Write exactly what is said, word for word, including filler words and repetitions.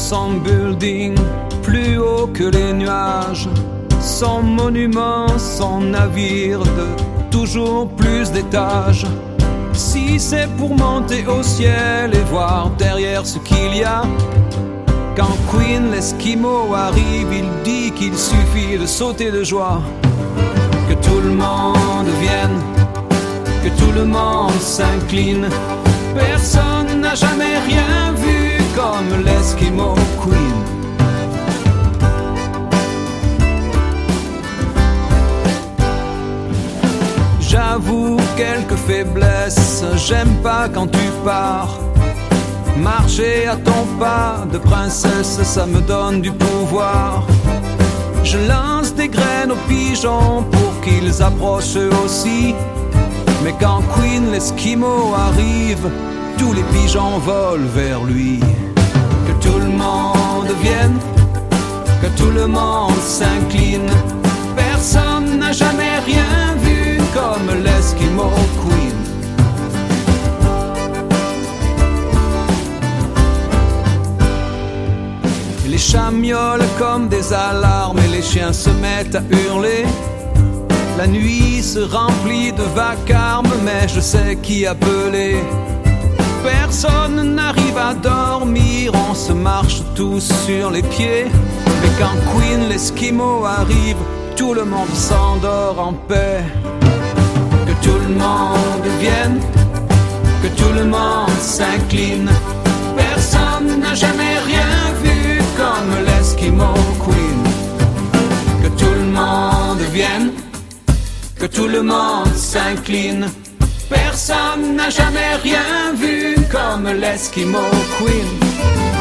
son building plus haut que les nuages, son monument, son navire de toujours plus d'étages. Si c'est pour monter au ciel et voir derrière ce qu'il y a, quand Queen l'Esquimau arrive, il dit qu'il suffit de sauter de joie. Que tout le monde vienne, que tout le monde s'incline. Personne n'a jamais rien vu comme l'Esquimau Queen. J'avoue quelques faiblesses, j'aime pas quand tu pars. Marcher à ton pas de princesse, ça me donne du pouvoir. Je lance des graines aux pigeons pour qu'ils approchent eux aussi. Mais quand Queen l'Esquimau arrive, tous les pigeons volent vers lui. Que tout le monde vienne, que tout le monde s'incline. Personne n'a jamais rien vu comme l'Esquimau Queen. Les chats miaulent comme des alarmes et les chiens se mettent à hurler. La nuit se remplit de vacarme, mais je sais qui appeler. Personne n'arrive à dormir, on se marche tous sur les pieds. Mais quand Queen l'Esquimau arrive, tout le monde s'endort en paix. Que tout le monde vienne, que tout le monde s'incline. Personne n'a jamais rien vu comme l'Esquimau Queen. Que tout le monde vienne, que tout le monde s'incline. Personne n'a jamais rien vu comme l'Esquimau Queen.